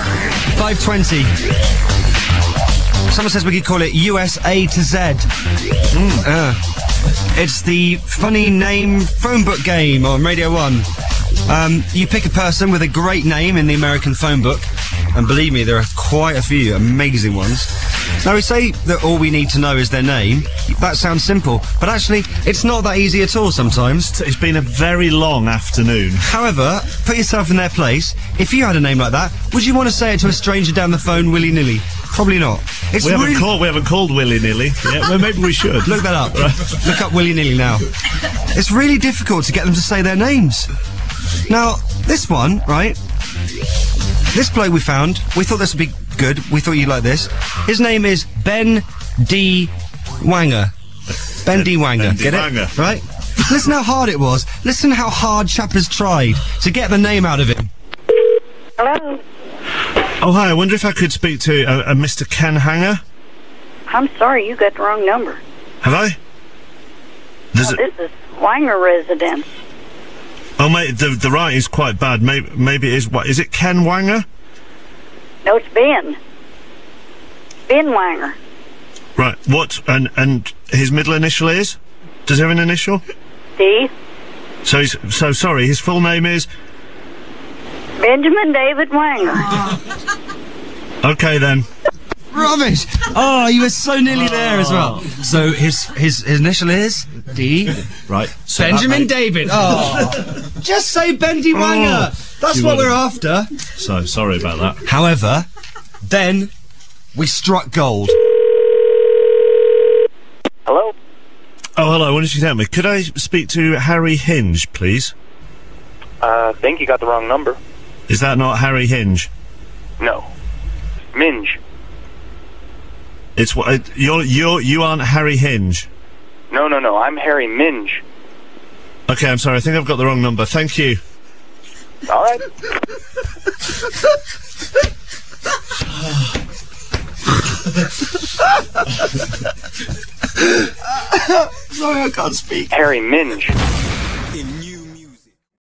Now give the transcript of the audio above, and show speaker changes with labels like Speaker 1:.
Speaker 1: 5:20. Someone says we could call it USA to Z. It's the funny name phone book game on Radio 1. You pick a person with a great name in the American phone book, and believe me, there are quite a few amazing ones. Now, we say that all we need to know is their name. That sounds simple, but actually, it's not that easy at all sometimes.
Speaker 2: It's been a very long afternoon.
Speaker 1: However, put yourself in their place. If you had a name like that, would you want to say it to a stranger down the phone willy-nilly? Probably not.
Speaker 2: We haven't called willy-nilly. Yeah, well, maybe we should.
Speaker 1: Look that up. Look up willy-nilly now. It's really difficult to get them to say their names. Now, this one, right? This bloke we found, we thought this would be good. We thought you'd like this. His name is Ben D. Wanger. Ben D. Wanger. Get it? Right? Listen how hard it was. Listen how hard Chappers tried to get the name out of him.
Speaker 3: Hello?
Speaker 2: Oh, hi. I wonder if I could speak to a Mr. Ken Hanger?
Speaker 3: I'm sorry, you got the wrong number.
Speaker 2: Have I?
Speaker 3: This is Wanger Residence.
Speaker 2: Oh, mate, the writing's quite bad. Maybe it is. What is it? Ken Wanger?
Speaker 3: No, it's Ben. Ben Wanger.
Speaker 2: Right. What? And his middle initial is? Does he have an initial?
Speaker 3: D.
Speaker 2: So sorry. His full name is
Speaker 3: Benjamin David Wanger.
Speaker 2: Okay then.
Speaker 1: Rubbish! Oh, you were so nearly there as well. So his initial is D.
Speaker 2: Right. So
Speaker 1: Benjamin David. Oh, just say Bendy Wanger. That's what we're after.
Speaker 2: So sorry about that.
Speaker 1: However, then we struck gold.
Speaker 4: Hello?
Speaker 2: Oh, hello. I wonder if you can help me. Could I speak to Harry Hinge, please?
Speaker 4: I think you got the wrong number.
Speaker 2: Is that not Harry Hinge?
Speaker 4: No. Minge.
Speaker 2: It's what you aren't Harry Hinge.
Speaker 4: No. I'm Harry Minge.
Speaker 2: Okay, I'm sorry. I think I've got the wrong number. Thank you.
Speaker 4: All right.
Speaker 1: Sorry, I can't speak.
Speaker 4: Harry Minge.